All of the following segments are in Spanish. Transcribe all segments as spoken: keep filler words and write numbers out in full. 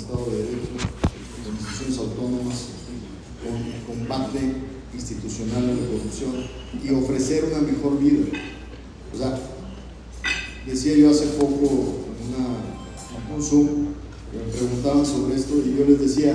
Estado de Derecho, con instituciones autónomas, con combate institucional a la corrupción y ofrecer una mejor vida. O sea, decía yo hace poco en una, un Zoom, que me preguntaban sobre esto y yo les decía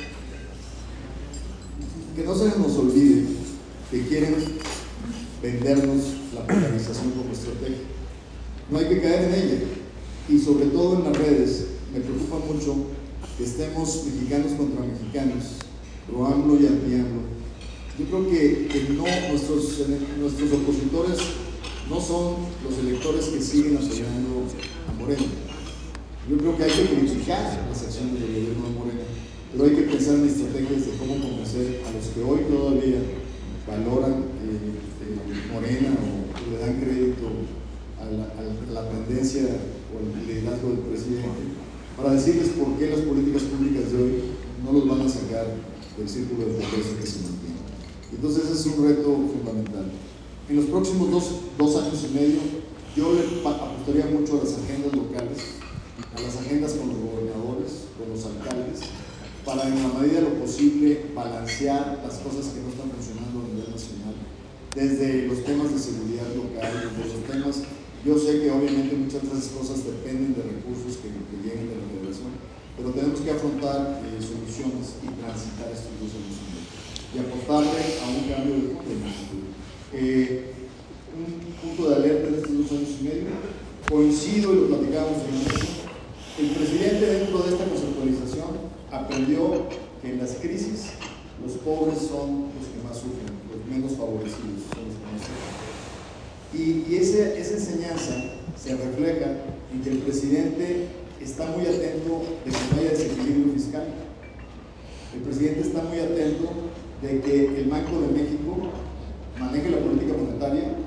que no se nos olvide que quieren vendernos la polarización como estrategia. No hay que caer en ella, y sobre todo en las redes. Me preocupa mucho que estemos mexicanos contra mexicanos, pro AMLO y anti-AMLO. Yo creo que, que no, nuestros, nuestros opositores no son los electores que siguen apoyando a Morena. Yo creo que hay que criticar las acciones del gobierno de Morena, pero hay que pensar en estrategias de cómo convencer a los que hoy todavía valoran eh, eh, Morena o le dan crédito a la, a la tendencia o al liderazgo del presidente, para decirles por qué las políticas públicas de hoy no los van a sacar del círculo de pobreza que se mantiene. Entonces ese es un reto fundamental. En los próximos dos, dos años y medio yo le apostaría mucho a las agendas locales, a las agendas con los gobernadores, con los alcaldes, para en la medida de lo posible balancear las cosas que no están funcionando a nivel nacional, desde los temas de seguridad local, desde los temas. Yo sé que obviamente muchas de esas cosas dependen de recursos que, que lleguen de la federación, pero tenemos que afrontar eh, soluciones y transitar estos dos años y apostarle a un cambio de fondo. Eh, un punto de alerta en estos dos años y medio, coincido y lo platicábamos en la mesa, el presidente dentro de esta conceptualización aprendió que en las crisis los pobres son los que más sufren, los menos favorecidos son los que más sufren. Y, y ese, esa enseñanza se refleja en que el presidente está muy atento de que no haya desequilibrio fiscal. El presidente está muy atento de que el Banco de México